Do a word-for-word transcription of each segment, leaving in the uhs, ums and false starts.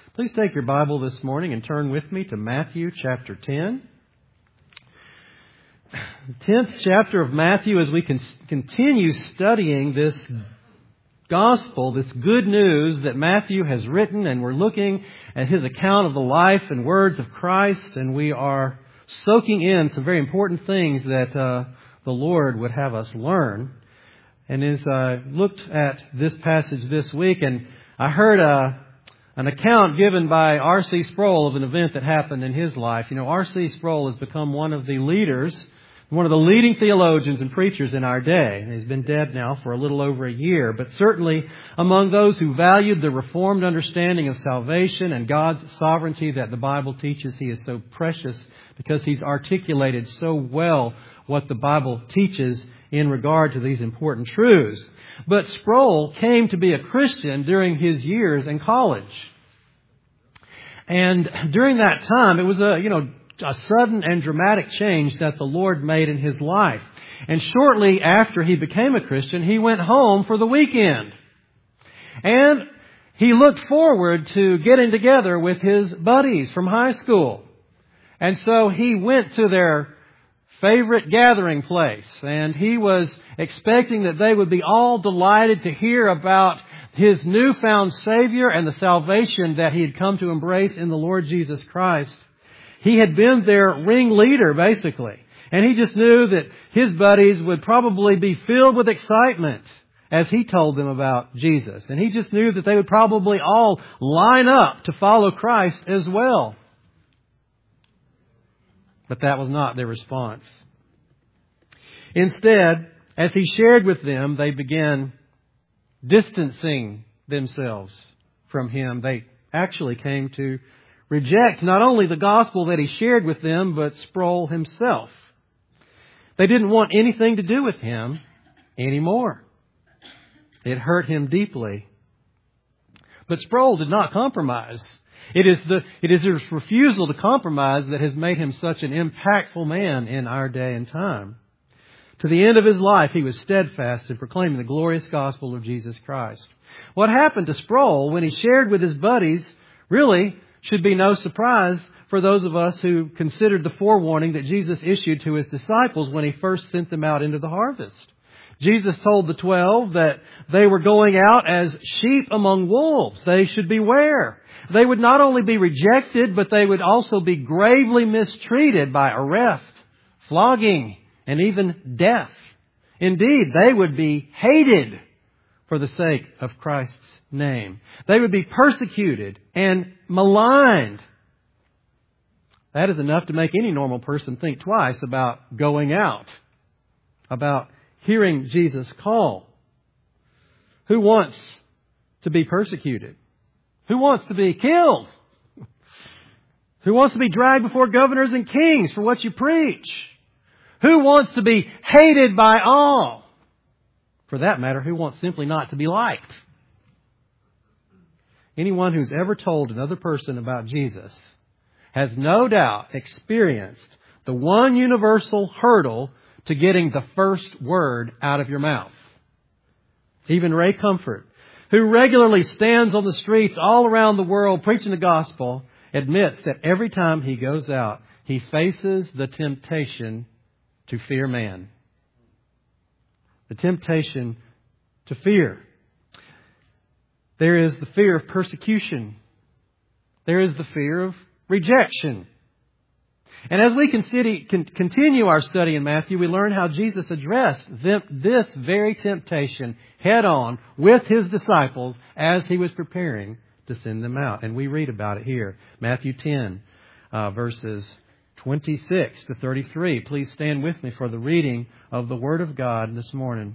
Please take your Bible this morning and turn with me to Matthew chapter ten. The tenth chapter of Matthew, as we can continue studying this gospel, this good news that Matthew has written, and we're looking at his account of the life and words of Christ, and we are soaking in some very important things that uh, the Lord would have us learn. And as I looked at this passage this week, and I heard a An account given by R C Sproul of an event that happened in his life. You know, R C Sproul has become one of the leaders, one of the leading theologians and preachers in our day. He's been dead now for a little over a year, but certainly among those who valued the Reformed understanding of salvation and God's sovereignty that the Bible teaches, he is so precious because he's articulated so well what the Bible teaches in regard to these important truths. But Sproul came to be a Christian during his years in college. And during that time, it was a, you know, a sudden and dramatic change that the Lord made in his life. And shortly after he became a Christian, he went home for the weekend. And he looked forward to getting together with his buddies from high school. And so he went to their favorite gathering place, and he was expecting that they would be all delighted to hear about his newfound Savior and the salvation that he had come to embrace in the Lord Jesus Christ. He had been their ringleader, basically, and he just knew that his buddies would probably be filled with excitement as he told them about Jesus. And he just knew that they would probably all line up to follow Christ as well. But that was not their response. Instead, as he shared with them, they began distancing themselves from him. They actually came to reject not only the gospel that he shared with them, but Sproul himself. They didn't want anything to do with him anymore. It hurt him deeply. But Sproul did not compromise. It is the it is his refusal to compromise that has made him such an impactful man in our day and time. To the end of his life, he was steadfast in proclaiming the glorious gospel of Jesus Christ. What happened to Sproul when he shared with his buddies really should be no surprise for those of us who considered the forewarning that Jesus issued to his disciples when he first sent them out into the harvest. Jesus told the twelve that they were going out as sheep among wolves. They should beware. They would not only be rejected, but they would also be gravely mistreated by arrest, flogging, and even death. Indeed, they would be hated for the sake of Christ's name. They would be persecuted and maligned. That is enough to make any normal person think twice about going out, about hearing Jesus call. Who wants to be persecuted? Who wants to be killed? Who wants to be dragged before governors and kings for what you preach? Who wants to be hated by all? For that matter, who wants simply not to be liked? Anyone who's ever told another person about Jesus has no doubt experienced the one universal hurdle to getting the first word out of your mouth. Even Ray Comfort, who regularly stands on the streets all around the world preaching the gospel, admits that every time he goes out, he faces the temptation to fear man. The temptation to fear. There is the fear of persecution. There is the fear of rejection. And as we continue our study in Matthew, we learn how Jesus addressed this very temptation head on with His disciples as He was preparing to send them out. And we read about it here. Matthew ten, uh, verses twenty-six to thirty-three. Please stand with me for the reading of the Word of God this morning.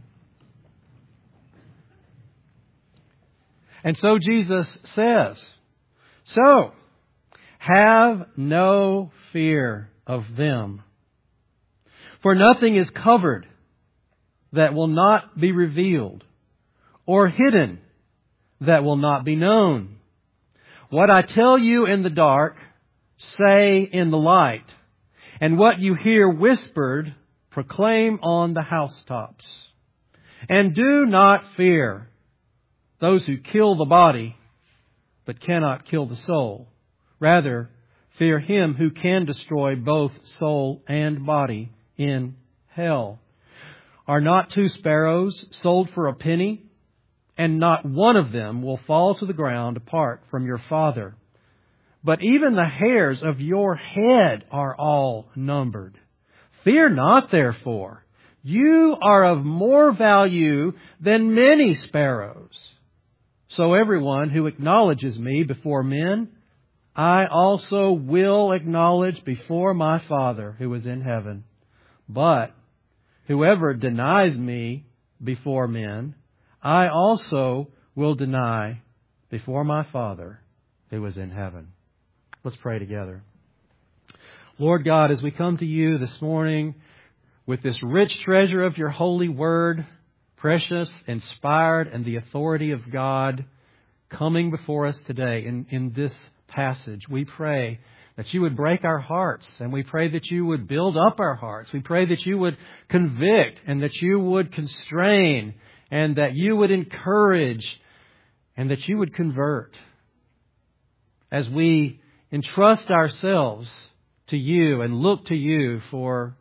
And so Jesus says, "So, have no fear of them. For nothing is covered that will not be revealed, or hidden that will not be known. What I tell you in the dark, say in the light. And what you hear whispered, proclaim on the housetops. And do not fear those who kill the body, but cannot kill the soul. Rather, fear Him who can destroy both soul and body in hell. Are not two sparrows sold for a penny? And not one of them will fall to the ground apart from your Father. But even the hairs of your head are all numbered. Fear not, therefore. You are of more value than many sparrows. So everyone who acknowledges me before men, I also will acknowledge before my Father who is in heaven. But whoever denies me before men, I also will deny before my Father who is in heaven. Let's pray together. Lord God, as we come to You this morning with this rich treasure of Your holy word, precious, inspired, and the authority of God coming before us today in, in this passage, we pray that You would break our hearts, and we pray that You would build up our hearts. We pray that You would convict and that You would constrain and that You would encourage and that You would convert. As we entrust ourselves to You and look to You for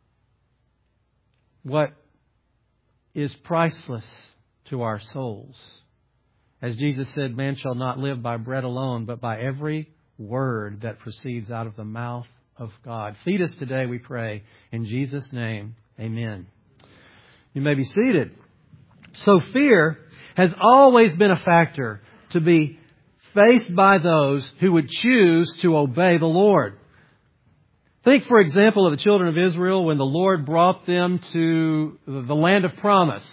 what is priceless to our souls. As Jesus said, man shall not live by bread alone, but by every word that proceeds out of the mouth of God. Feed us today, we pray. In Jesus' name, amen. You may be seated. So fear has always been a factor to be faced by those who would choose to obey the Lord. Think, for example, of the children of Israel when the Lord brought them to the land of promise.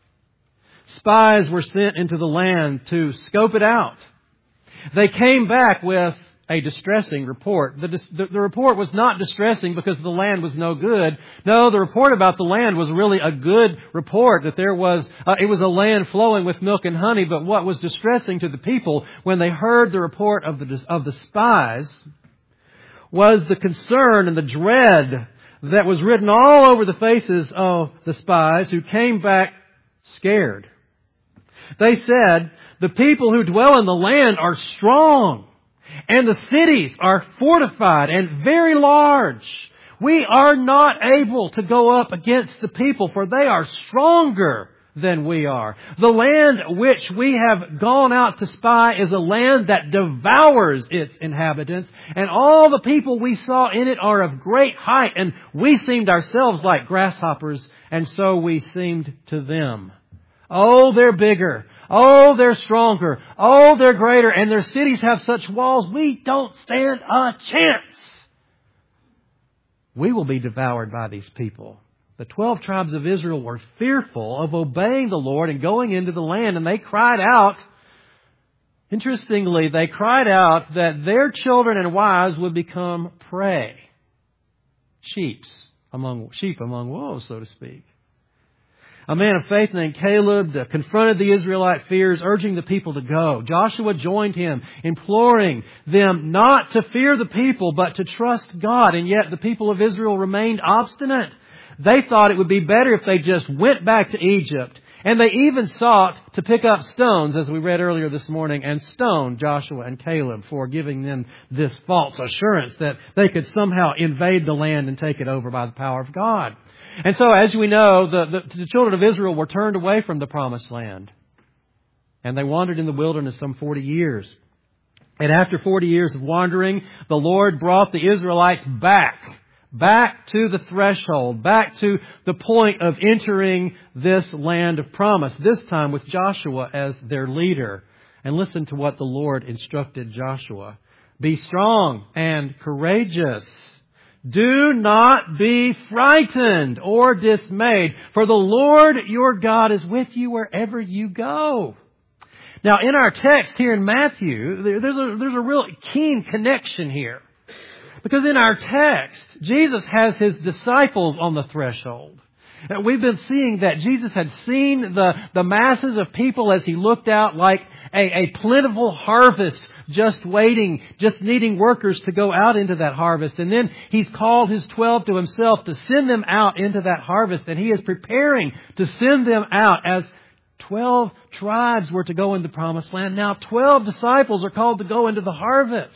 Spies were sent into the land to scope it out. They came back with a distressing report. The, the, the report was not distressing because the land was no good. No, the report about the land was really a good report, that there was, uh, it was a land flowing with milk and honey. But what was distressing to the people when they heard the report of the, of the spies was the concern and the dread that was written all over the faces of the spies who came back scared. They said, the people who dwell in the land are strong, and the cities are fortified and very large. We are not able to go up against the people, for they are stronger than we are. The land which we have gone out to spy is a land that devours its inhabitants, and all the people we saw in it are of great height, and we seemed ourselves like grasshoppers, and so we seemed to them. Oh, they're bigger. Oh, they're stronger. Oh, they're greater. And their cities have such walls, we don't stand a chance. We will be devoured by these people. The twelve tribes of Israel were fearful of obeying the Lord and going into the land. And they cried out, interestingly, they cried out that their children and wives would become prey. Sheeps among, sheep among wolves, so to speak. A man of faith named Caleb confronted the Israelite fears, urging the people to go. Joshua joined him, imploring them not to fear the people, but to trust God. And yet the people of Israel remained obstinate. They thought it would be better if they just went back to Egypt. And they even sought to pick up stones, as we read earlier this morning, and stone Joshua and Caleb for giving them this false assurance that they could somehow invade the land and take it over by the power of God. And so, as we know, the, the, the children of Israel were turned away from the promised land. And they wandered in the wilderness some forty years. And after forty years of wandering, the Lord brought the Israelites back. Back to the threshold. Back to the point of entering this land of promise. This time with Joshua as their leader. And listen to what the Lord instructed Joshua. Be strong and courageous. Do not be frightened or dismayed, for the Lord your God is with you wherever you go. Now, in our text here in Matthew, there's a, there's a real keen connection here. Because in our text, Jesus has His disciples on the threshold. And we've been seeing that Jesus had seen the, the masses of people as He looked out like a, a plentiful harvest just waiting, just needing workers to go out into that harvest. And then He's called His twelve to Himself to send them out into that harvest. And He is preparing to send them out as Twelve tribes were to go into the promised land. Now twelve disciples are called to go into the harvest.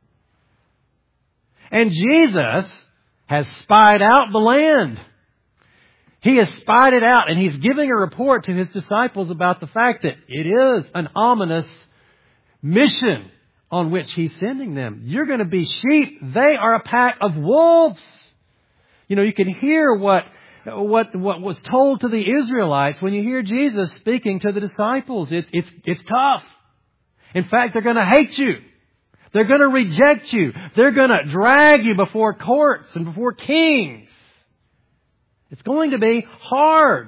And Jesus has spied out the land. He has spied it out, and He's giving a report to His disciples about the fact that it is an ominous mission on which He's sending them. You're going to be sheep. They are a pack of wolves. You know, you can hear what, what, what was told to the Israelites when you hear Jesus speaking to the disciples. It, it's, it's tough. In fact, they're going to hate you. They're going to reject you. They're going to drag you before courts and before kings. It's going to be hard.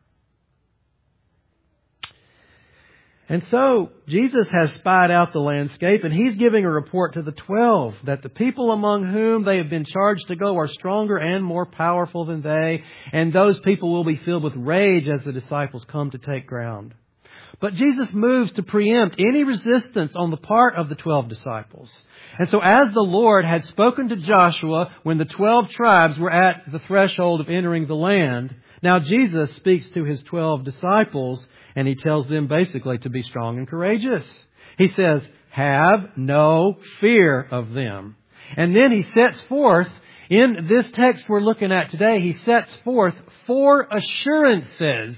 And so Jesus has spied out the landscape, and He's giving a report to the twelve that the people among whom they have been charged to go are stronger and more powerful than they, and those people will be filled with rage as the disciples come to take ground. But Jesus moves to preempt any resistance on the part of the twelve disciples. And so as the Lord had spoken to Joshua when the twelve tribes were at the threshold of entering the land, now Jesus speaks to His twelve disciples, and He tells them basically to be strong and courageous. He says, have no fear of them. And then He sets forth, in this text we're looking at today, He sets forth four assurances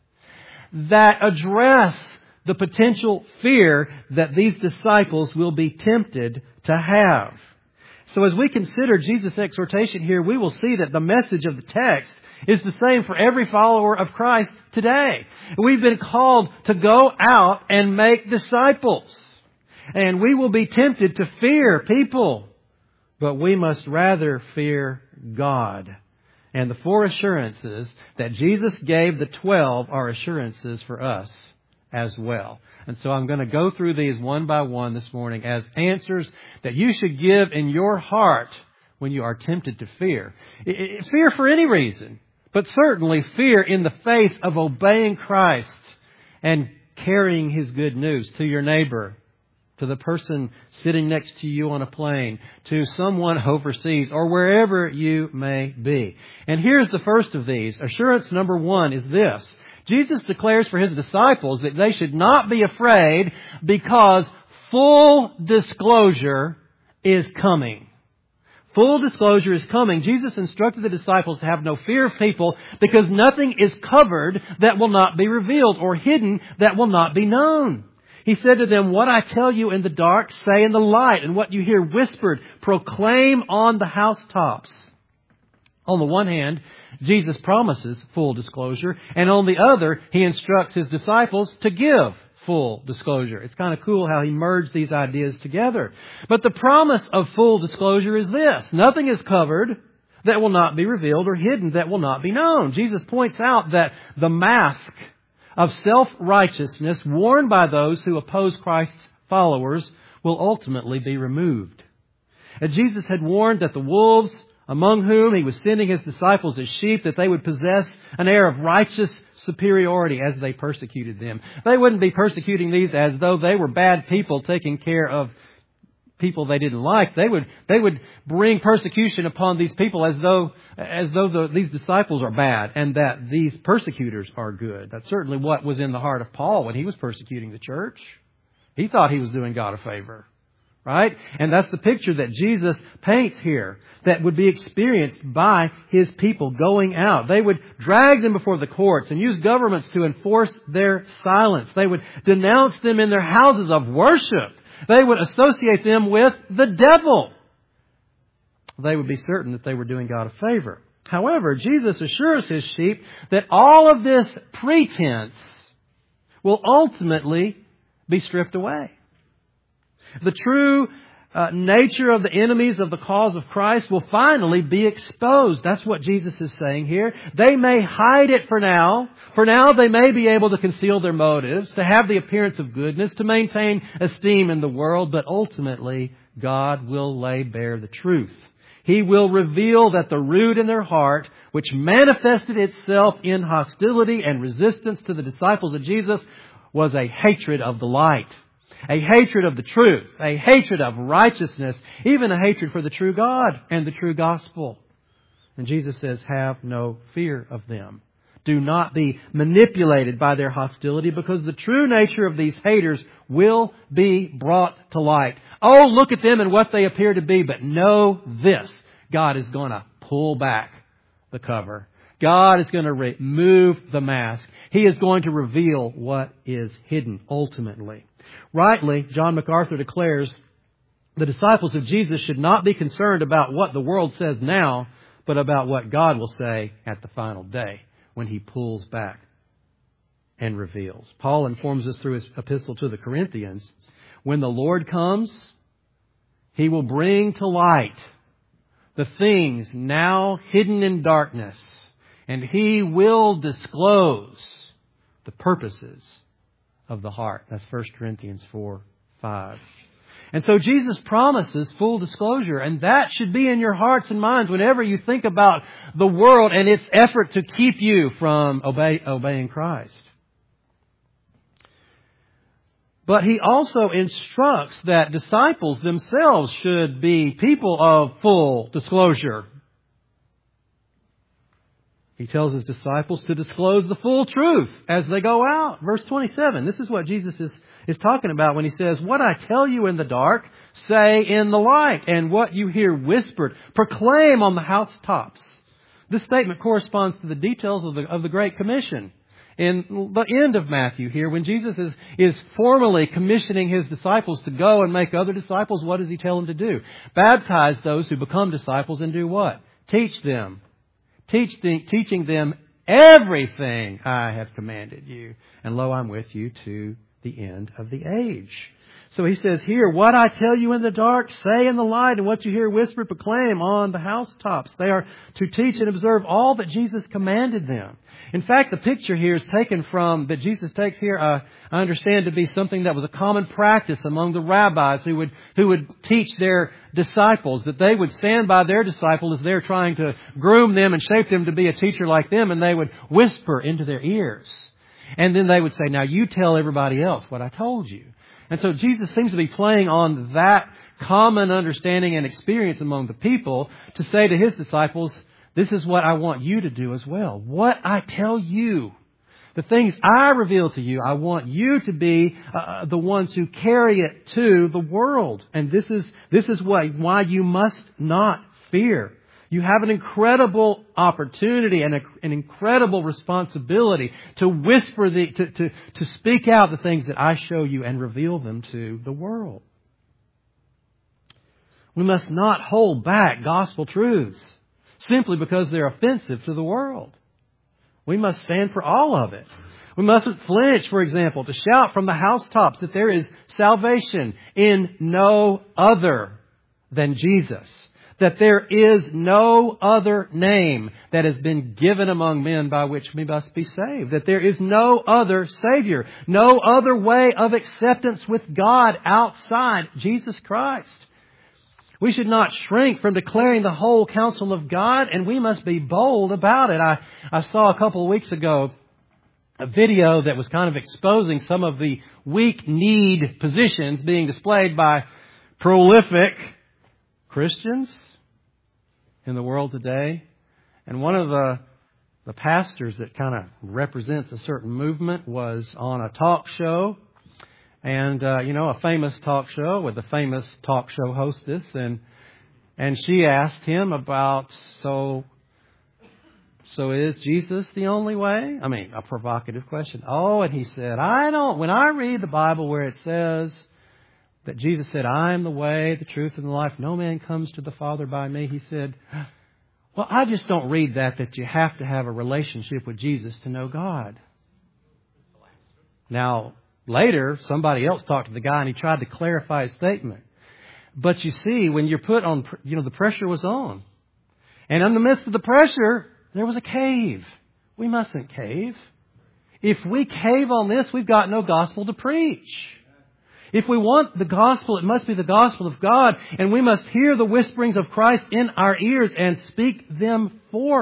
that address the potential fear that these disciples will be tempted to have. So as we consider Jesus' exhortation here, we will see that the message of the text is the same for every follower of Christ today. We've been called to go out and make disciples. And we will be tempted to fear people. But we must rather fear God. And the four assurances that Jesus gave the twelve are assurances for us as well. And so I'm going to go through these one by one this morning as answers that you should give in your heart when you are tempted to fear. Fear for any reason, but certainly fear in the face of obeying Christ and carrying His good news to your neighbor, to the person sitting next to you on a plane, to someone overseas, or wherever you may be. And here's the first of these. Assurance number one is this. Jesus declares for His disciples that they should not be afraid because full disclosure is coming. Full disclosure is coming. Jesus instructed the disciples to have no fear of people because nothing is covered that will not be revealed or hidden that will not be known. He said to them, what I tell you in the dark, say in the light, and what you hear whispered, proclaim on the housetops. On the one hand, Jesus promises full disclosure, and on the other, He instructs His disciples to give full disclosure. It's kind of cool how He merged these ideas together. But the promise of full disclosure is this. Nothing is covered that will not be revealed or hidden that will not be known. Jesus points out that the mask of self-righteousness worn by those who oppose Christ's followers will ultimately be removed. And Jesus had warned that the wolves among whom He was sending His disciples as sheep, that they would possess an air of righteous superiority as they persecuted them. They wouldn't be persecuting these as though they were bad people taking care of people they didn't like. They would they would bring persecution upon these people as though as though the, these disciples are bad and that these persecutors are good. That's certainly what was in the heart of Paul when he was persecuting the church. He thought he was doing God a favor. Right? And that's the picture that Jesus paints here that would be experienced by His people going out. They would drag them before the courts and use governments to enforce their silence. They would denounce them in their houses of worship. They would associate them with the devil. They would be certain that they were doing God a favor. However, Jesus assures His sheep that all of this pretense will ultimately be stripped away. The true uh, nature of the enemies of the cause of Christ will finally be exposed. That's what Jesus is saying here. They may hide it for now. For now, they may be able to conceal their motives, to have the appearance of goodness, to maintain esteem in the world. But ultimately, God will lay bare the truth. He will reveal that the root in their heart, which manifested itself in hostility and resistance to the disciples of Jesus, was a hatred of the light. A hatred of the truth, a hatred of righteousness, even a hatred for the true God and the true gospel. And Jesus says, have no fear of them. Do not be manipulated by their hostility, because the true nature of these haters will be brought to light. Oh, look at them and what they appear to be, but know this. God is going to pull back the cover. God is going to remove the mask. He is going to reveal what is hidden ultimately. Rightly, John MacArthur declares, the disciples of Jesus should not be concerned about what the world says now, but about what God will say at the final day when He pulls back and reveals. Paul informs us through his epistle to the Corinthians, when the Lord comes, He will bring to light the things now hidden in darkness, and He will disclose the purposes of the heart. That's First Corinthians four five. And so Jesus promises full disclosure, and that should be in your hearts and minds whenever you think about the world and its effort to keep you from obey, obeying Christ. But He also instructs that disciples themselves should be people of full disclosure. He tells His disciples to disclose the full truth as they go out. Verse twenty-seven, this is what Jesus is, is talking about when He says, what I tell you in the dark, say in the light, and what you hear whispered, proclaim on the housetops. This statement corresponds to the details of the, of the Great Commission. In the end of Matthew here, when Jesus is, is formally commissioning His disciples to go and make other disciples, what does He tell them to do? Baptize those who become disciples and do what? Teach them. Teach the, teaching them everything I have commanded you. And lo, I'm with you to the end of the age. So He says here, what I tell you in the dark, say in the light, and what you hear whispered, proclaim on the housetops. They are to teach and observe all that Jesus commanded them. In fact, the picture here is taken from, that Jesus takes here, uh, I understand to be something that was a common practice among the rabbis who would, who would teach their disciples, that they would stand by their disciple as they're trying to groom them and shape them to be a teacher like them, and they would whisper into their ears. And then they would say, now you tell everybody else what I told you. And so Jesus seems to be playing on that common understanding and experience among the people to say to His disciples, this is what I want you to do as well. What I tell you, the things I reveal to you, I want you to be uh, the ones who carry it to the world. And this is this is why, why you must not fear. You have an incredible opportunity and a, an incredible responsibility to whisper the, to, to, to speak out the things that I show you and reveal them to the world. We must not hold back gospel truths simply because they're offensive to the world. We must stand for all of it. We mustn't flinch, for example, to shout from the housetops that there is salvation in no other than Jesus. That there is no other name that has been given among men by which we must be saved. That there is no other Savior. No other way of acceptance with God outside Jesus Christ. We should not shrink from declaring the whole counsel of God, and we must be bold about it. I, I saw a couple of weeks ago a video that was kind of exposing some of the weak-kneed positions being displayed by prolific Christians in the world today. And one of the the pastors that kind of represents a certain movement was on a talk show. And, uh, you know, a famous talk show with a famous talk show hostess. And and she asked him about, so, so is Jesus the only way? I mean, a provocative question. Oh, and he said, I don't, when I read the Bible where it says that Jesus said, I am the way, the truth, and the life. No man comes to the Father by me. He said, well, I just don't read that, that you have to have a relationship with Jesus to know God. Now, later, somebody else talked to the guy and he tried to clarify his statement. But you see, when you're put on, you know, the pressure was on. And in the midst of the pressure, there was a cave. We mustn't cave. If we cave on this, we've got no gospel to preach. If we want the gospel, it must be the gospel of God, and we must hear the whisperings of Christ in our ears and speak them forth.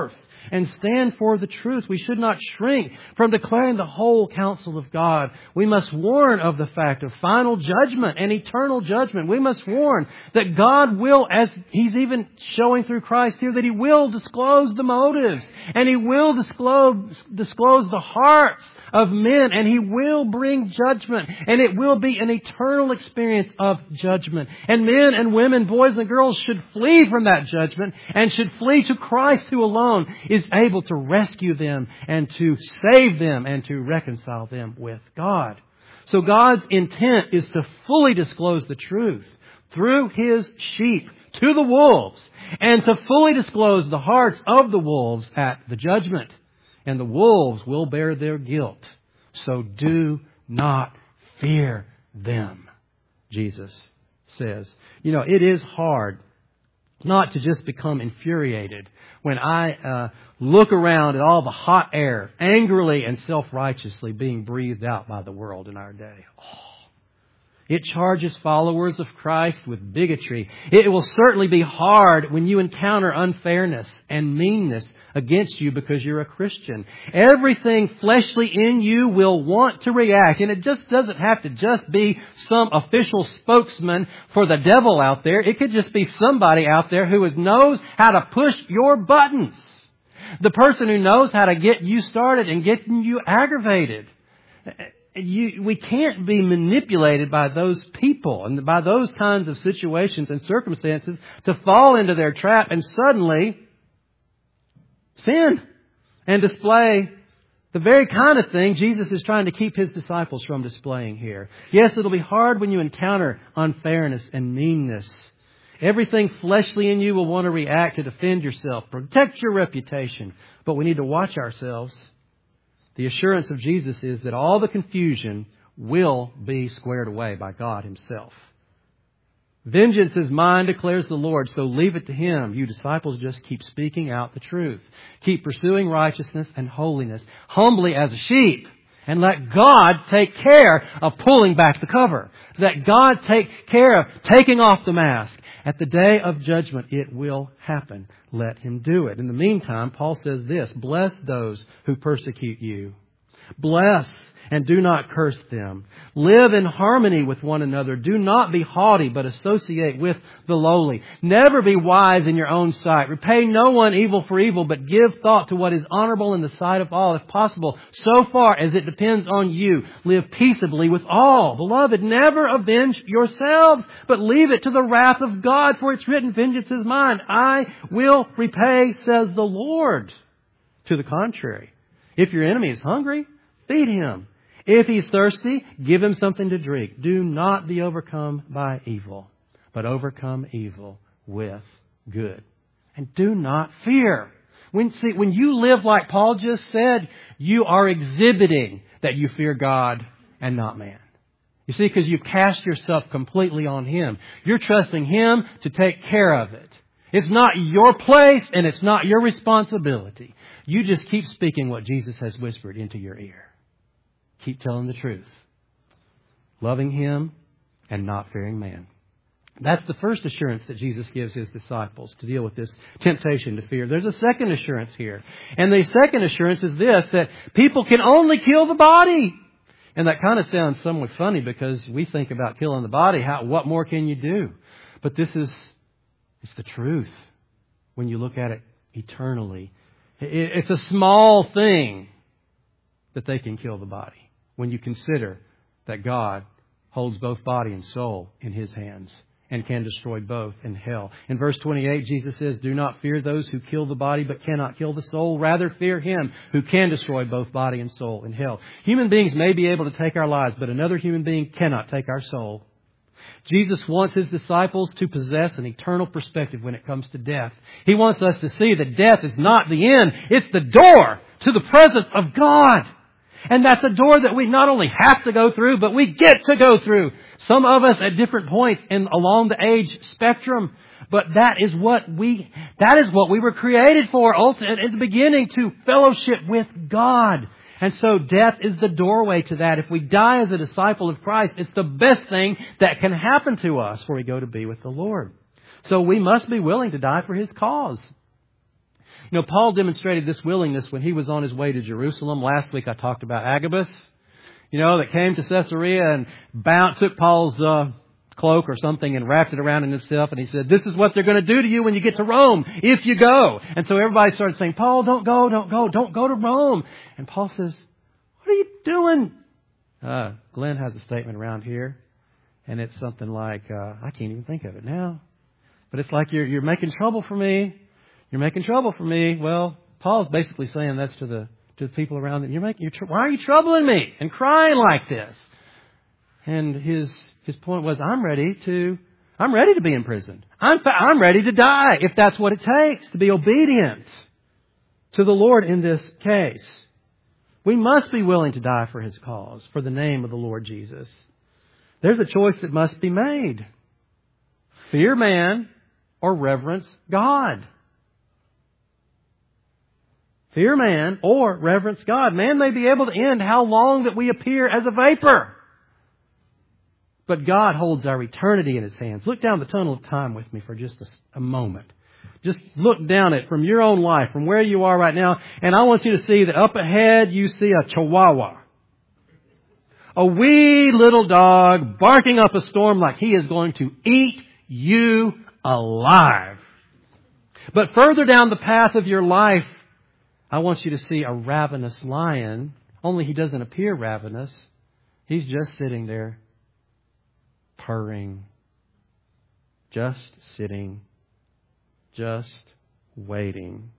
and stand for the truth. We should not shrink from declaring the whole counsel of God. We must warn of the fact of final judgment and eternal judgment. We must warn that God will, as He's even showing through Christ here, that He will disclose the motives and He will disclose, disclose the hearts of men, and He will bring judgment, and it will be an eternal experience of judgment. And men and women, boys and girls should flee from that judgment and should flee to Christ, who alone is able to rescue them and to save them and to reconcile them with God. So God's intent is to fully disclose the truth through His sheep to the wolves, and to fully disclose the hearts of the wolves at the judgment. And the wolves will bear their guilt. So do not fear them, Jesus says. You know, it is hard not to just become infuriated when I uh, look around at all the hot air, angrily and self-righteously being breathed out by the world in our day. Oh. It charges followers of Christ with bigotry. It will certainly be hard when you encounter unfairness and meanness against you because you're a Christian. Everything fleshly in you will want to react. And it just doesn't have to just be some official spokesman for the devil out there. It could just be somebody out there who knows how to push your buttons. The person who knows how to get you started and get you aggravated. You, we can't be manipulated by those people and by those kinds of situations and circumstances to fall into their trap and suddenly sin and display the very kind of thing Jesus is trying to keep His disciples from displaying here. Yes, it'll be hard when you encounter unfairness and meanness. Everything fleshly in you will want to react to defend yourself, protect your reputation. But we need to watch ourselves. The assurance of Jesus is that all the confusion will be squared away by God Himself. Vengeance is mine, declares the Lord, so leave it to Him. You disciples just keep speaking out the truth. Keep pursuing righteousness and holiness, humbly as a sheep, and let God take care of pulling back the cover. Let God take care of taking off the mask. At the day of judgment, it will happen. Let Him do it. In the meantime, Paul says this, bless those who persecute you. Bless and do not curse them. Live in harmony with one another. Do not be haughty, but associate with the lowly. Never be wise in your own sight. Repay no one evil for evil, but give thought to what is honorable in the sight of all, if possible. So far as it depends on you, live peaceably with all. Beloved, never avenge yourselves, but leave it to the wrath of God, for it's written, vengeance is mine. I will repay, says the Lord. To the contrary, if your enemy is hungry, feed him. If he's thirsty, give him something to drink. Do not be overcome by evil, but overcome evil with good. And do not fear. When, see, when you live like Paul just said, you are exhibiting that you fear God and not man. You see, because you've cast yourself completely on Him. You're trusting Him to take care of it. It's not your place and it's not your responsibility. You just keep speaking what Jesus has whispered into your ear. Keep telling the truth. Loving Him and not fearing man. That's the first assurance that Jesus gives His disciples to deal with this temptation to fear. There's a second assurance here. And the second assurance is this, that people can only kill the body. And that kind of sounds somewhat funny because we think about killing the body. How, what more can you do? But this is it's the truth when you look at it eternally. It's a small thing that they can kill the body when you consider that God holds both body and soul in His hands and can destroy both in hell. In verse twenty-eight, Jesus says, do not fear those who kill the body but cannot kill the soul. Rather fear Him who can destroy both body and soul in hell. Human beings may be able to take our lives, but another human being cannot take our soul. Jesus wants His disciples to possess an eternal perspective when it comes to death. He wants us to see that death is not the end. It's the door to the presence of God. And that's a door that we not only have to go through, but we get to go through. Some of us at different points in along the age spectrum. But that is what we, that is what we were created for ultimately at the beginning, to fellowship with God. And so death is the doorway to that. If we die as a disciple of Christ, it's the best thing that can happen to us before we go to be with the Lord. So we must be willing to die for His cause. You know, Paul demonstrated this willingness when he was on his way to Jerusalem. Last week I talked about Agabus, you know, that came to Caesarea and bound, took Paul's uh, cloak or something and wrapped it around in himself. And he said, this is what they're going to do to you when you get to Rome, if you go. And so everybody started saying, Paul, don't go, don't go, don't go to Rome. And Paul says, what are you doing? Uh, Glenn has a statement around here. And it's something like, uh, I can't even think of it now. But it's like, you're, you're making trouble for me. You're making trouble for me. Well, Paul's basically saying that's to the to the people around him. You're making, you're, why are you troubling me and crying like this? And his his point was, I'm ready to I'm ready to be imprisoned. I'm I'm ready to die if that's what it takes to be obedient to the Lord in this case. We must be willing to die for His cause, for the name of the Lord Jesus. There's a choice that must be made: fear man or reverence God. Fear man or reverence God. Man may be able to end how long that we appear as a vapor. But God holds our eternity in His hands. Look down the tunnel of time with me for just a, a moment. Just look down it from your own life, from where you are right now. And I want you to see that up ahead you see a chihuahua. A wee little dog barking up a storm like he is going to eat you alive. But further down the path of your life, I want you to see a ravenous lion, only he doesn't appear ravenous. He's just sitting there, purring, just sitting, just waiting.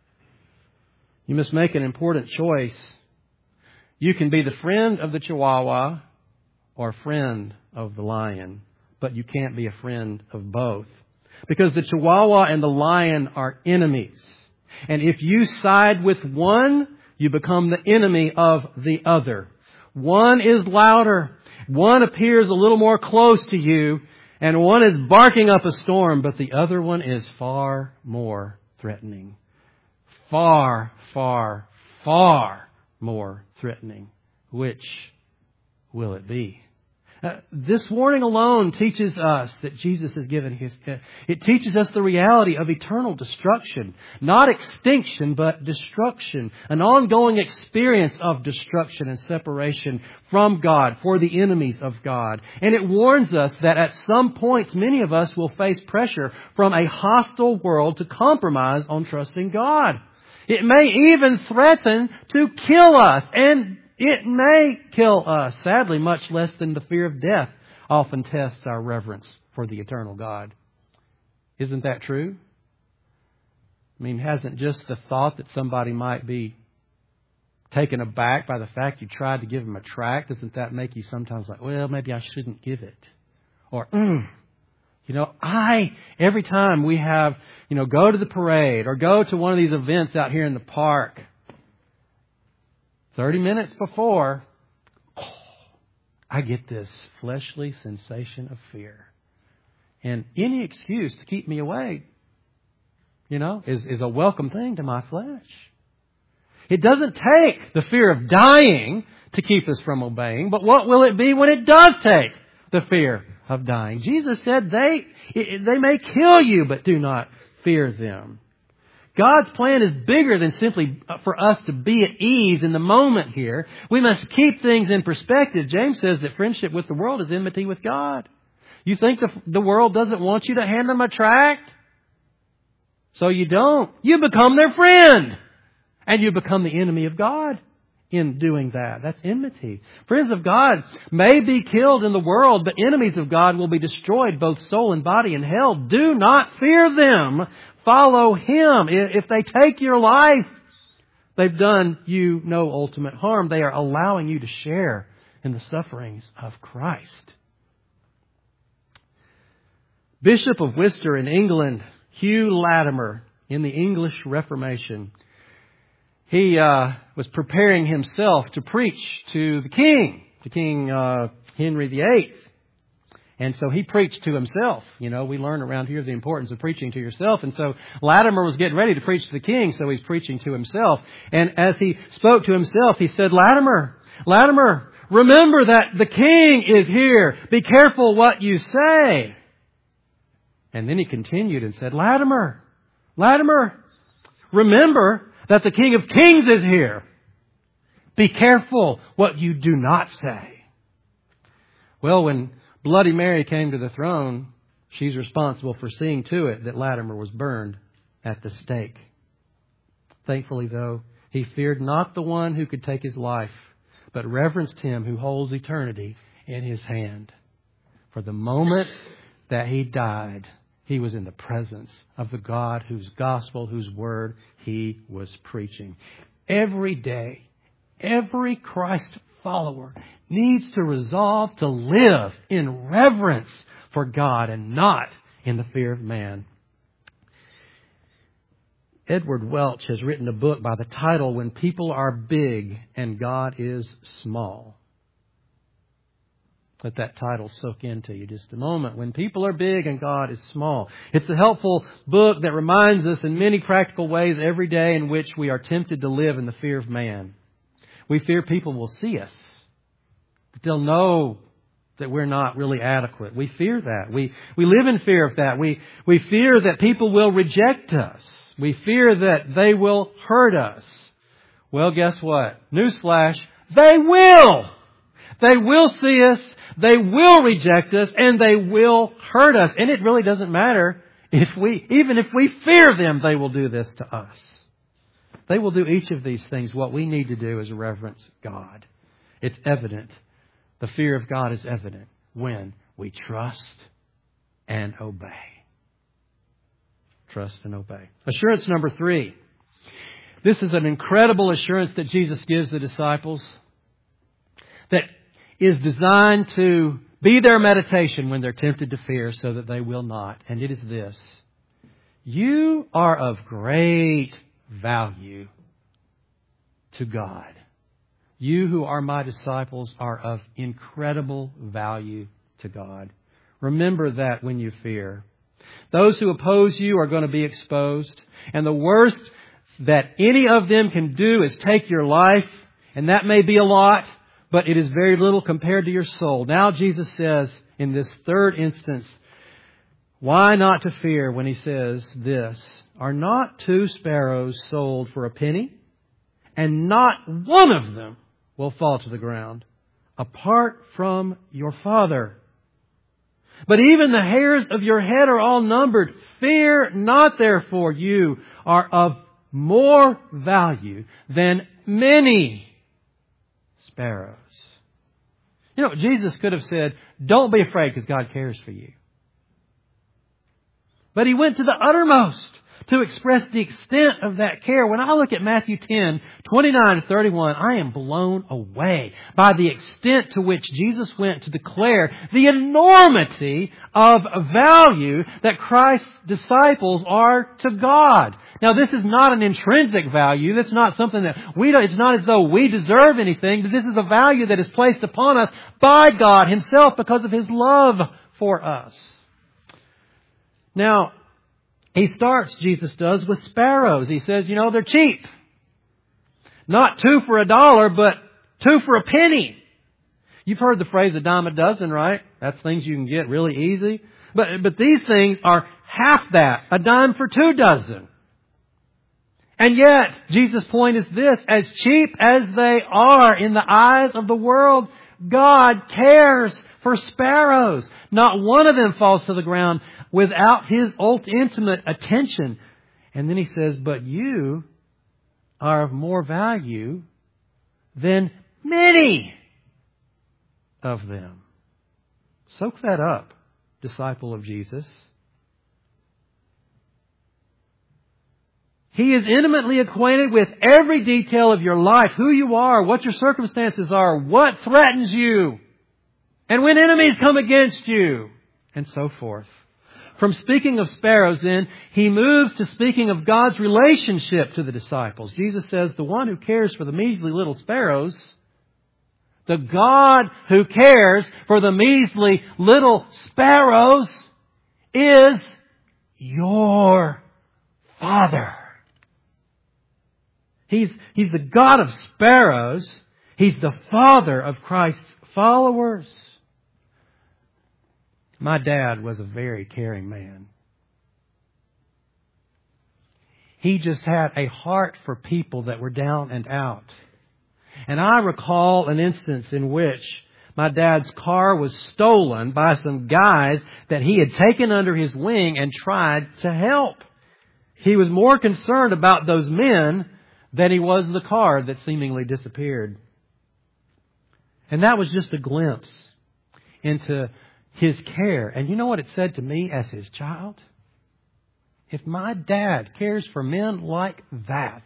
You must make an important choice. You can be the friend of the chihuahua or friend of the lion, but you can't be a friend of both. Because the chihuahua and the lion are enemies. And if you side with one, you become the enemy of the other. One is louder. One appears a little more close to you. And one is barking up a storm. But the other one is far more threatening. Far, far, far more threatening. Which will it be? Uh, this warning alone teaches us that Jesus has given His... Uh, it teaches us the reality of eternal destruction. Not extinction, but destruction. An ongoing experience of destruction and separation from God for the enemies of God. And it warns us that at some points many of us will face pressure from a hostile world to compromise on trusting God. It may even threaten to kill us, and it may kill us. Sadly, much less than the fear of death often tests our reverence for the eternal God. Isn't that true? I mean, hasn't just the thought that somebody might be taken aback by the fact you tried to give them a tract, doesn't that make you sometimes like, well, maybe I shouldn't give it? Or, mm, you know, I, every time we have, you know, go to the parade or go to one of these events out here in the park, thirty minutes before, oh, I get this fleshly sensation of fear. And any excuse to keep me away, you know, is, is a welcome thing to my flesh. It doesn't take the fear of dying to keep us from obeying, but what will it be when it does take the fear of dying? Jesus said they, they may kill you, but do not fear them. God's plan is bigger than simply for us to be at ease in the moment here. We must keep things in perspective. James says that friendship with the world is enmity with God. You think the, the world doesn't want you to hand them a tract? So you don't. You become their friend. And you become the enemy of God in doing that. That's enmity. Friends of God may be killed in the world, but enemies of God will be destroyed, both soul and body, in hell. Do not fear them. Follow Him. If they take your life, they've done you no ultimate harm. They are allowing you to share in the sufferings of Christ. Bishop of Worcester in England, Hugh Latimer, in the English Reformation, he uh, was preparing himself to preach to the king, to King uh, Henry the Eighth. And so he preached to himself. You know, we learn around here the importance of preaching to yourself. And so Latimer was getting ready to preach to the king, so he's preaching to himself. And as he spoke to himself, he said, Latimer, Latimer, remember that the king is here. Be careful what you say. And then he continued and said, Latimer, Latimer, remember that the King of Kings is here. Be careful what you do not say. Well, when Bloody Mary came to the throne, she's responsible for seeing to it that Latimer was burned at the stake. Thankfully, though, he feared not the one who could take his life, but reverenced Him who holds eternity in His hand. For the moment that he died, he was in the presence of the God whose gospel, whose word he was preaching. Every day, every Christ follower needs to resolve to live in reverence for God and not in the fear of man. Edward Welch has written a book by the title, When People Are Big and God is Small. Let that title soak into you just a moment. When people are big and God is small. It's a helpful book that reminds us in many practical ways every day in which we are tempted to live in the fear of man. We fear people will see us, that they'll know that we're not really adequate. We fear that. We we live in fear of that. We we fear that people will reject us. We fear that they will hurt us. Well, guess what? Newsflash, they will. They will see us, they will reject us, and they will hurt us. And it really doesn't matter if we, even if we fear them, they will do this to us. They will do each of these things. What we need to do is reverence God. It's evident. The fear of God is evident when we trust and obey. Trust and obey. Assurance number three. This is an incredible assurance that Jesus gives the disciples that is designed to be their meditation when they're tempted to fear so that they will not. And it is this. You are of great value to God. You who are my disciples are of incredible value to God. Remember that when you fear. Those who oppose you are going to be exposed. And the worst that any of them can do is take your life. And that may be a lot, but it is very little compared to your soul. Now Jesus says in this third instance, why not to fear when He says this? Are not two sparrows sold for a penny? And not one of them will fall to the ground apart from your Father. But even the hairs of your head are all numbered. Fear not, therefore, you are of more value than many sparrows. You know, Jesus could have said, don't be afraid because God cares for you. But He went to the uttermost to express the extent of that care. When I look at Matthew ten, twenty-nine to thirty-one, I am blown away by the extent to which Jesus went to declare the enormity of value that Christ's disciples are to God. Now, this is not an intrinsic value. That's not something that we don't, it's not as though we deserve anything, but this is a value that is placed upon us by God Himself because of His love for us. Now, He starts, Jesus does, with sparrows. He says, you know, they're cheap. Not two for a dollar, but two for a penny. You've heard the phrase a dime a dozen, right? That's things you can get really easy. But, but these things are half that, a dime for two dozen. And yet, Jesus' point is this, as cheap as they are in the eyes of the world, God cares for sparrows. Not one of them falls to the ground without His ultimate attention. And then He says, but you are of more value than many of them. Soak that up, disciple of Jesus. He is intimately acquainted with every detail of your life, who you are, what your circumstances are, what threatens you, and when enemies come against you, and so forth. From speaking of sparrows, then, He moves to speaking of God's relationship to the disciples. Jesus says, the one who cares for the measly little sparrows, the God who cares for the measly little sparrows is your Father. He's, he's the God of sparrows. He's the Father of Christ's followers. My dad was a very caring man. He just had a heart for people that were down and out. And I recall an instance in which my dad's car was stolen by some guys that he had taken under his wing and tried to help. He was more concerned about those men than he was the car that seemingly disappeared. And that was just a glimpse into his care. And you know what it said to me as his child? If my dad cares for men like that,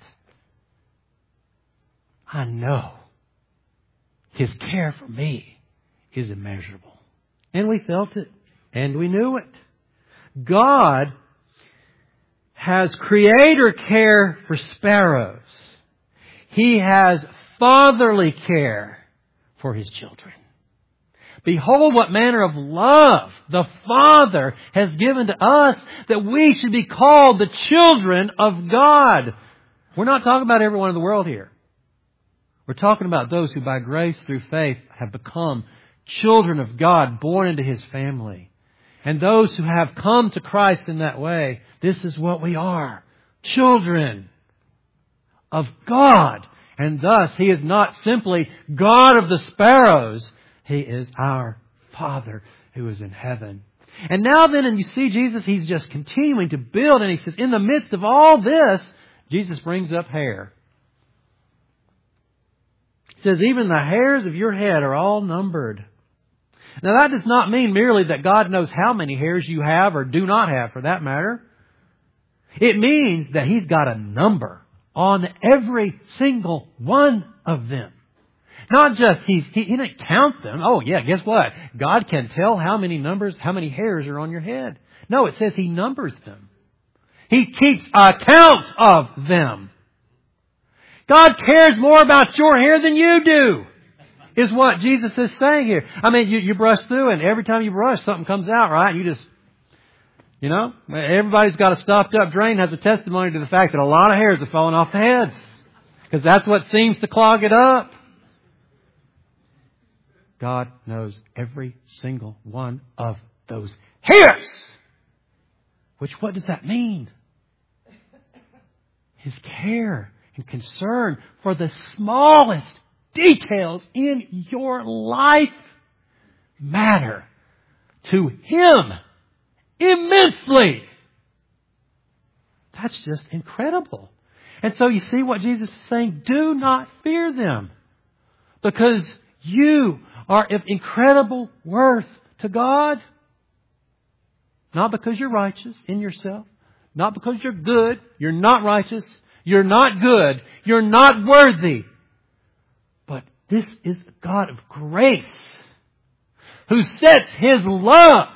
I know His care for me is immeasurable. And we felt it. And we knew it. God has creator care for sparrows. He has fatherly care for His children. Behold what manner of love the Father has given to us, that we should be called the children of God. We're not talking about everyone in the world here. We're talking about those who by grace through faith have become children of God, born into His family. And those who have come to Christ in that way, this is what we are. Children of God. And thus He is not simply God of the sparrows. He is our Father who is in heaven. And now then, and you see Jesus, He's just continuing to build. And He says, in the midst of all this, Jesus brings up hair. He says, even the hairs of your head are all numbered. Now that does not mean merely that God knows how many hairs you have or do not have for that matter. It means that He's got a number on every single one of them. Not just He's, He, he didn't count them. Oh yeah, guess what? God can tell how many numbers, how many hairs are on your head. No, it says He numbers them. He keeps account of them. God cares more about your hair than you do, is what Jesus is saying here. I mean, you, you brush through and every time you brush, something comes out, right? You just, you know, everybody's got a stopped up drain has a testimony to the fact that a lot of hairs are falling off the heads. Because that's what seems to clog it up. God knows every single one of those hairs. Which, what does that mean? His care and concern for the smallest details in your life matter to Him immensely. That's just incredible. And so you see what Jesus is saying? Do not fear them, because you are of incredible worth to God. Not because you're righteous in yourself. Not because you're good. You're not righteous. You're not good. You're not worthy. But this is a God of grace who sets His love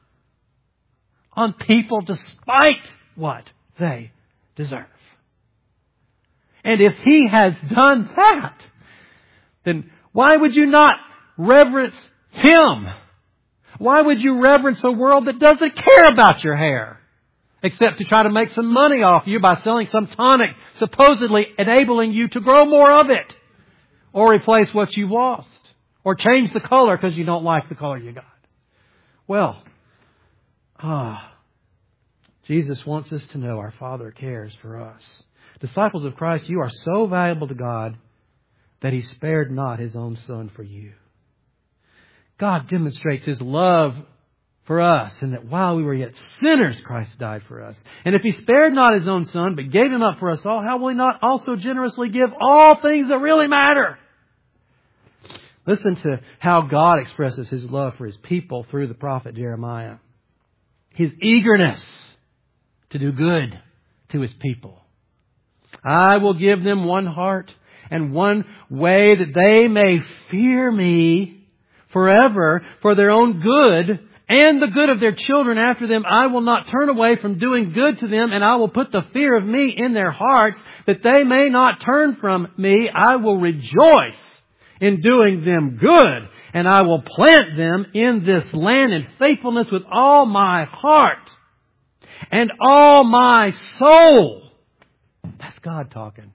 on people despite what they deserve. And if He has done that, then why would you not reverence Him? Why would you reverence a world that doesn't care about your hair? Except to try to make some money off you by selling some tonic supposedly enabling you to grow more of it. Or replace what you lost. Or change the color because you don't like the color you got. Well, ah, Jesus wants us to know our Father cares for us. Disciples of Christ, you are so valuable to God that He spared not His own Son for you. God demonstrates His love for us, and that while we were yet sinners, Christ died for us. And if He spared not His own Son, but gave Him up for us all, how will He not also generously give all things that really matter? Listen to how God expresses His love for His people through the prophet Jeremiah. His eagerness to do good to His people. I will give them one heart and one way, that they may fear Me forever, for their own good and the good of their children after them. I will not turn away from doing good to them, and I will put the fear of Me in their hearts, that they may not turn from Me. I will rejoice in doing them good, and I will plant them in this land in faithfulness with all my heart and all my soul. That's God talking.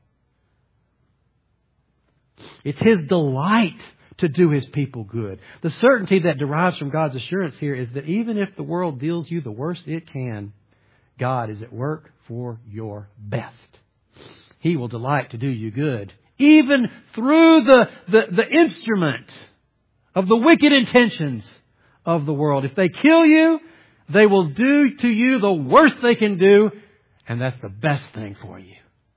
It's His delight to do His people good. The certainty that derives from God's assurance here is that even if the world deals you the worst it can, God is at work for your best. He will delight to do you good, even through the, the, the instrument of the wicked intentions of the world. If they kill you, they will do to you the worst they can do, and that's the best thing for you.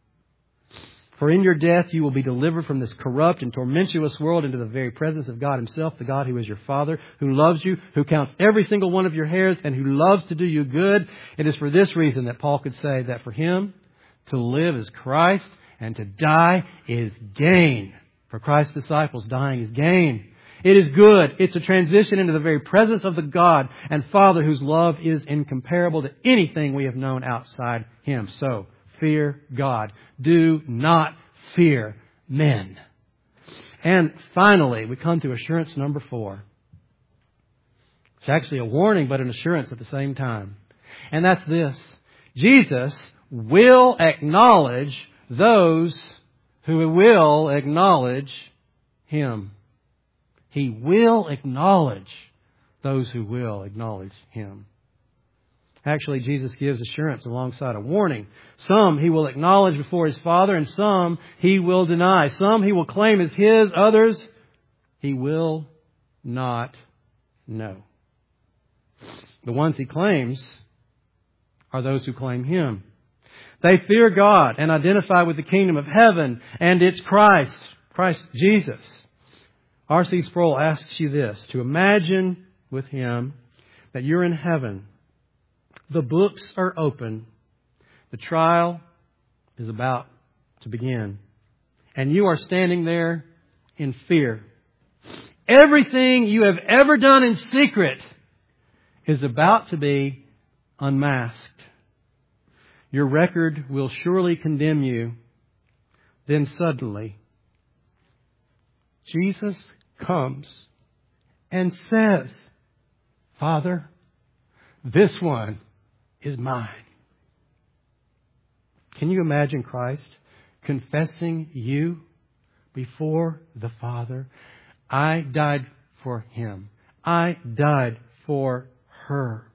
For in your death you will be delivered from this corrupt and tormentuous world into the very presence of God Himself, the God who is your Father, who loves you, who counts every single one of your hairs, and who loves to do you good. It is for this reason that Paul could say that for him to live is Christ and to die is gain. For Christ's disciples, dying is gain. It is good. It's a transition into the very presence of the God and Father whose love is incomparable to anything we have known outside Him. So, fear God. Do not fear men. And finally, we come to assurance number four. It's actually a warning, but an assurance at the same time. And that's this. Jesus will acknowledge those who will acknowledge Him. He will acknowledge those who will acknowledge Him. Actually, Jesus gives assurance alongside a warning. Some He will acknowledge before His Father, and some He will deny. Some He will claim as His, others He will not know. The ones He claims are those who claim Him. They fear God and identify with the kingdom of heaven and its Christ, Christ Jesus. R C Sproul asks you this, to imagine with him that you're in heaven. The books are open. The trial is about to begin. And you are standing there in fear. Everything you have ever done in secret is about to be unmasked. Your record will surely condemn you. Then suddenly, Jesus comes and says, Father, this one is mine. Can you imagine Christ confessing you before the Father? I died for him. I died for her.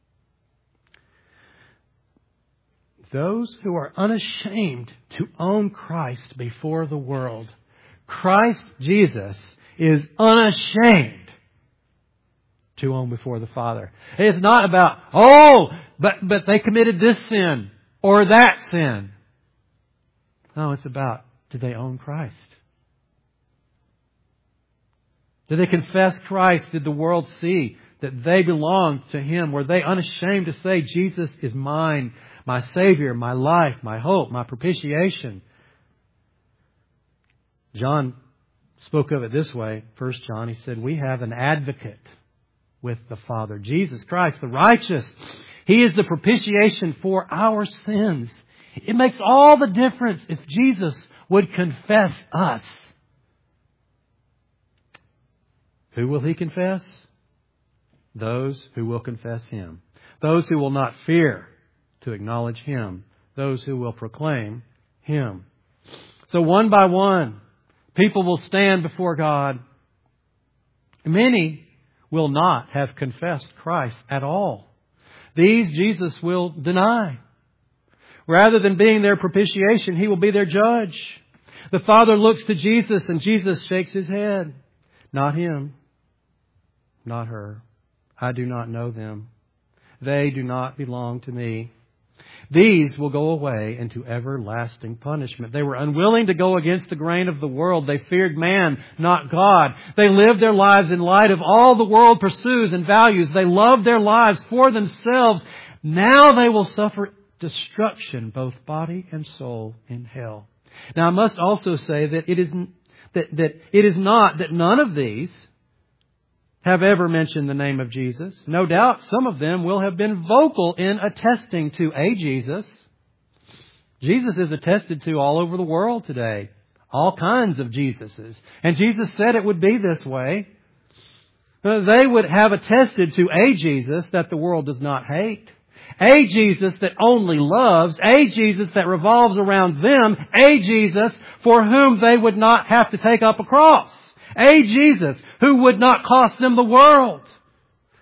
Those who are unashamed to own Christ before the world, Christ Jesus is unashamed to own before the Father. It's not about, oh, but, but they committed this sin or that sin. No, it's about, did they own Christ? Did they confess Christ? Did the world see that they belonged to Him? Were they unashamed to say, Jesus is mine, my Savior, my life, my hope, my propitiation? John spoke of it this way, First John. He said, we have an advocate with the Father, Jesus Christ, the righteous. He is the propitiation for our sins. It makes all the difference if Jesus would confess us. Who will He confess? Those who will confess Him. Those who will not fear to acknowledge Him. Those who will proclaim Him. So one by one, people will stand before God. Many will not have confessed Christ at all. These Jesus will deny. Rather than being their propitiation, He will be their judge. The Father looks to Jesus and Jesus shakes His head. Not him. Not her. I do not know them. They do not belong to me. These will go away into everlasting punishment. They were unwilling to go against the grain of the world. They feared man, not God. They lived their lives in light of all the world pursues and values. They loved their lives for themselves. Now they will suffer destruction, both body and soul, in hell. Now I must also say that it is that, that it is not that none of these have ever mentioned the name of Jesus. No doubt some of them will have been vocal in attesting to a Jesus. Jesus is attested to all over the world today. All kinds of Jesuses. And Jesus said it would be this way. They would have attested to a Jesus that the world does not hate. A Jesus that only loves. A Jesus that revolves around them. A Jesus for whom they would not have to take up a cross. A Jesus who would not cost them the world.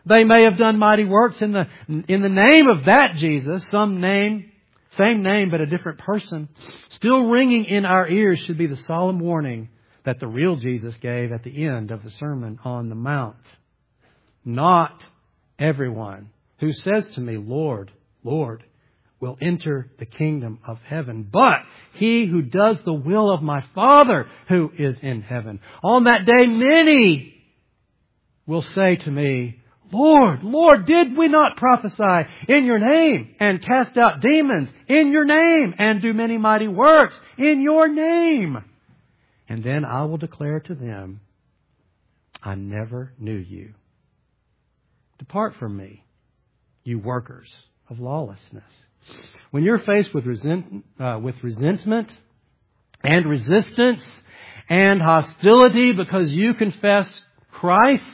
They may have done mighty works in the, in the name of that Jesus, some name, same name but a different person. Still ringing in our ears should be the solemn warning that the real Jesus gave at the end of the Sermon on the Mount. Not everyone who says to me, Lord, Lord, will enter the kingdom of heaven, but he who does the will of my Father who is in heaven. On that day, many will say to me, Lord, Lord, did we not prophesy in your name and cast out demons in your name and do many mighty works in your name? And then I will declare to them, I never knew you. Depart from me, you workers of lawlessness. When you're faced with, resent, uh, with resentment and resistance and hostility because you confess Christ,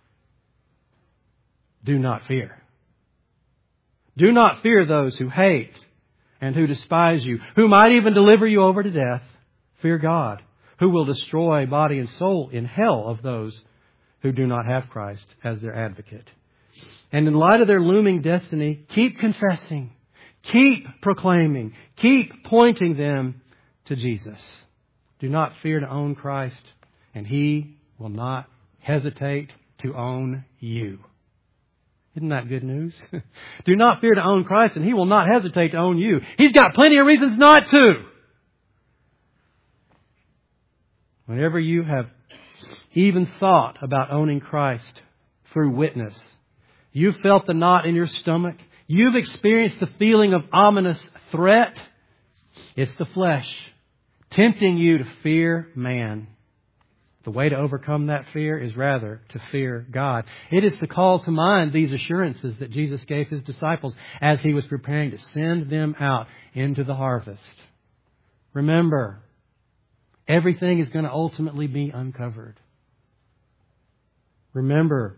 do not fear. Do not fear those who hate and who despise you, who might even deliver you over to death. Fear God, who will destroy body and soul in hell of those who do not have Christ as their advocate. And in light of their looming destiny, keep confessing, keep proclaiming, keep pointing them to Jesus. Do not fear to own Christ, and He will not hesitate to own you. Isn't that good news? Do not fear to own Christ, and He will not hesitate to own you. He's got plenty of reasons not to. Whenever you have even thought about owning Christ through witness, you've felt the knot in your stomach, you've experienced the feeling of ominous threat, it's the flesh tempting you to fear man. The way to overcome that fear is rather to fear God. It is to call to mind these assurances that Jesus gave His disciples as He was preparing to send them out into the harvest. Remember, everything is going to ultimately be uncovered. Remember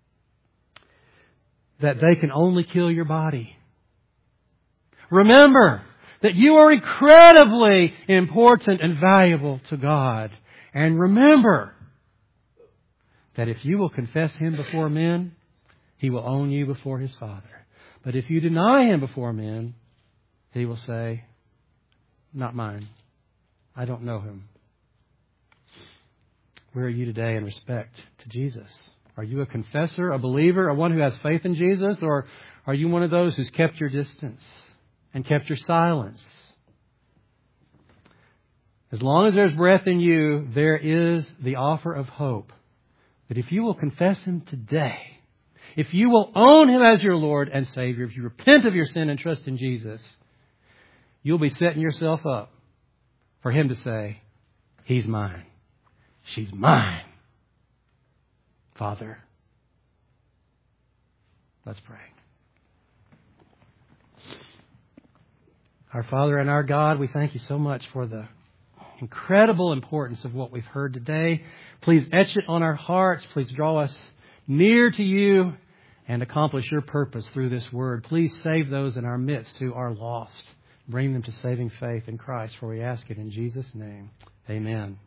that they can only kill your body. Remember that you are incredibly important and valuable to God. And remember that if you will confess Him before men, He will own you before His Father. But if you deny Him before men, He will say, not mine. I don't know Him. Where are you today in respect to Jesus? Are you a confessor, a believer, or one who has faith in Jesus? Or are you one of those who's kept your distance and kept your silence? As long as there's breath in you, there is the offer of hope. But if you will confess Him today, if you will own Him as your Lord and Savior, if you repent of your sin and trust in Jesus, you'll be setting yourself up for Him to say, He's mine. She's mine. Father, let's pray. Our Father and our God, we thank You so much for the incredible importance of what we've heard today. Please etch it on our hearts. Please draw us near to You and accomplish Your purpose through this word. Please save those in our midst who are lost. Bring them to saving faith in Christ, for we ask it in Jesus' name. Amen.